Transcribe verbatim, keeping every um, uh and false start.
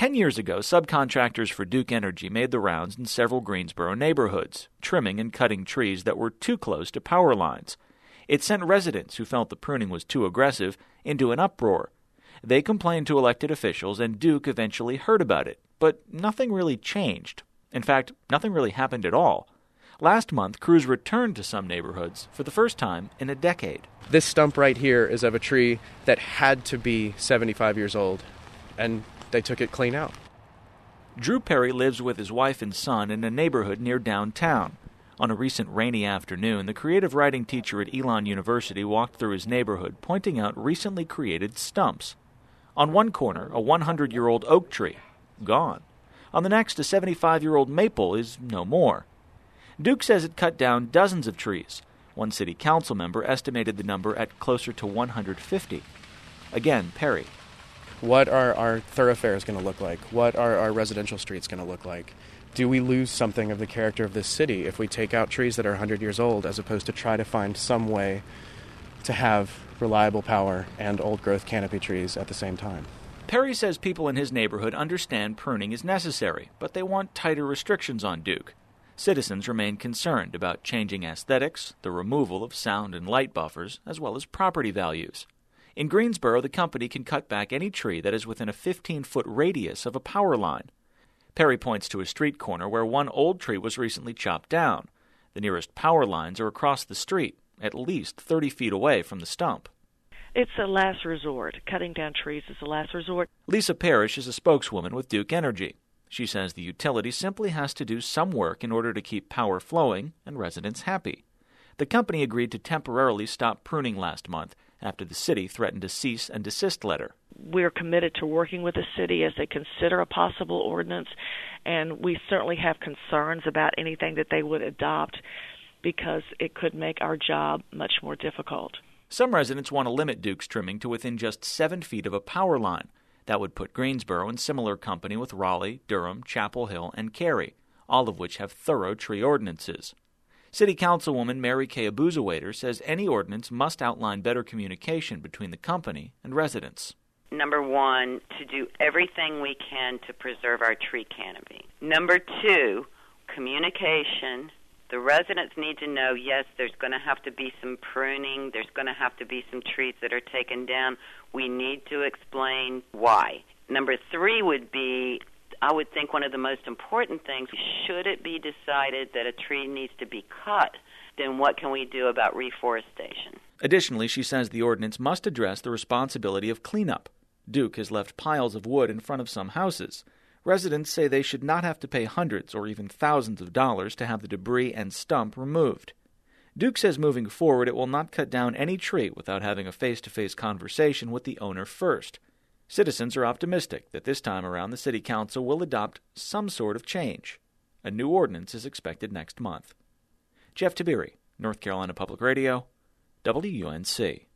Ten years ago, subcontractors for Duke Energy made the rounds in several Greensboro neighborhoods, trimming and cutting trees that were too close to power lines. It sent residents who felt the pruning was too aggressive into an uproar. They complained to elected officials, and Duke eventually heard about it, but nothing really changed. In fact, nothing really happened at all. Last month, crews returned to some neighborhoods for the first time in a decade. This stump right here is of a tree that had to be seventy-five years old, and they took it clean out. Drew Perry lives with his wife and son in a neighborhood near downtown. On a recent rainy afternoon, the creative writing teacher at Elon University walked through his neighborhood, pointing out recently created stumps. On one corner, a one hundred year old oak tree, gone. On the next, a seventy-five year old maple is no more. Duke says it cut down dozens of trees. One city council member estimated the number at closer to one hundred fifty. Again, Perry. What are our thoroughfares going to look like? What are our residential streets going to look like? Do we lose something of the character of this city if we take out trees that are one hundred years old as opposed to try to find some way to have reliable power and old-growth canopy trees at the same time? Perry says people in his neighborhood understand pruning is necessary, but they want tighter restrictions on Duke. Citizens remain concerned about changing aesthetics, the removal of sound and light buffers, as well as property values. In Greensboro, the company can cut back any tree that is within a fifteen-foot radius of a power line. Perry points to a street corner where one old tree was recently chopped down. The nearest power lines are across the street, at least thirty feet away from the stump. It's a last resort. Cutting down trees is a last resort. Lisa Parrish is a spokeswoman with Duke Energy. She says the utility simply has to do some work in order to keep power flowing and residents happy. The company agreed to temporarily stop pruning last month after the city threatened a cease and desist letter. We're committed to working with the city as they consider a possible ordinance, and we certainly have concerns about anything that they would adopt because it could make our job much more difficult. Some residents want to limit Duke's trimming to within just seven feet of a power line. That would put Greensboro in similar company with Raleigh, Durham, Chapel Hill, and Cary, all of which have thorough tree ordinances. City Councilwoman Mary Kay Abuzawader says any ordinance must outline better communication between the company and residents. Number one, to do everything we can to preserve our tree canopy. Number two, communication. The residents need to know, yes, there's going to have to be some pruning, there's going to have to be some trees that are taken down. We need to explain why. Number three would be, I would think one of the most important things, should it be decided that a tree needs to be cut, then what can we do about reforestation? Additionally, she says the ordinance must address the responsibility of cleanup. Duke has left piles of wood in front of some houses. Residents say they should not have to pay hundreds or even thousands of dollars to have the debris and stump removed. Duke says moving forward it will not cut down any tree without having a face-to-face conversation with the owner first. Citizens are optimistic that this time around the City Council will adopt some sort of change. A new ordinance is expected next month. Jeff Tiberi, North Carolina Public Radio, W U N C.